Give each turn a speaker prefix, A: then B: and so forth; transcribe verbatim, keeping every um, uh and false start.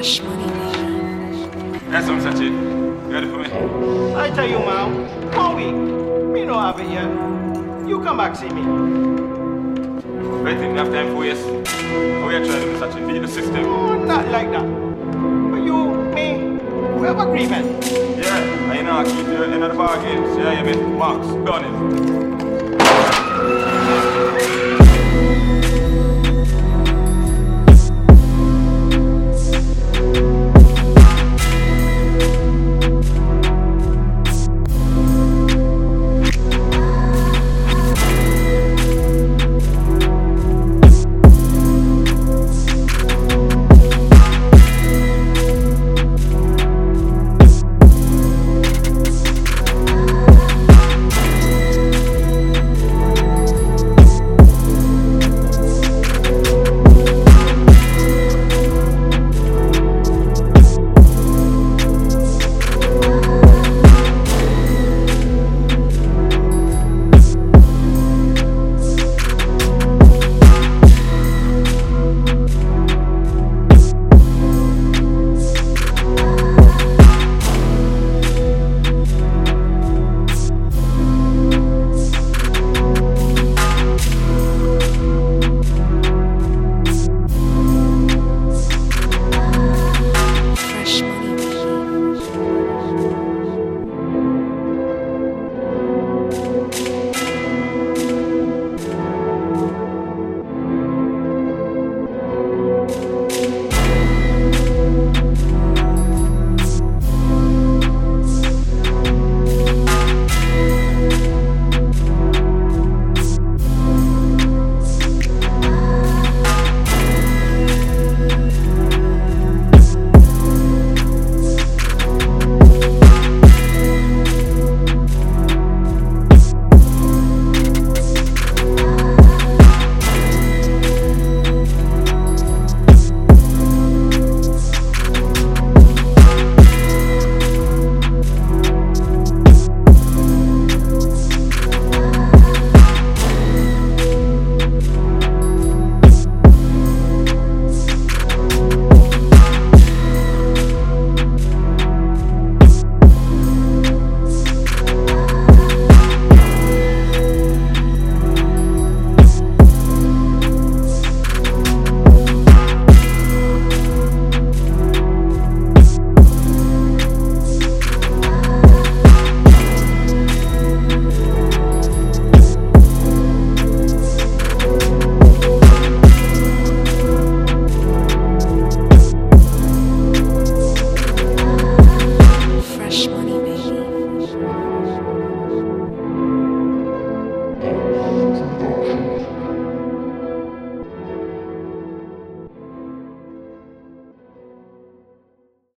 A: Fresh money, man.
B: That's what I'm Sachin. You ready for me?
C: I tell you, man, one week. Me no have it yet. You come back see me.
B: Waiting, we have time for you. How you trying to do Sachin? Beat the system.
C: Oh, not like that. But you, me, we have agreement.
B: Yeah, I know I keep you in the bargains. Yeah, you mean Max, done it.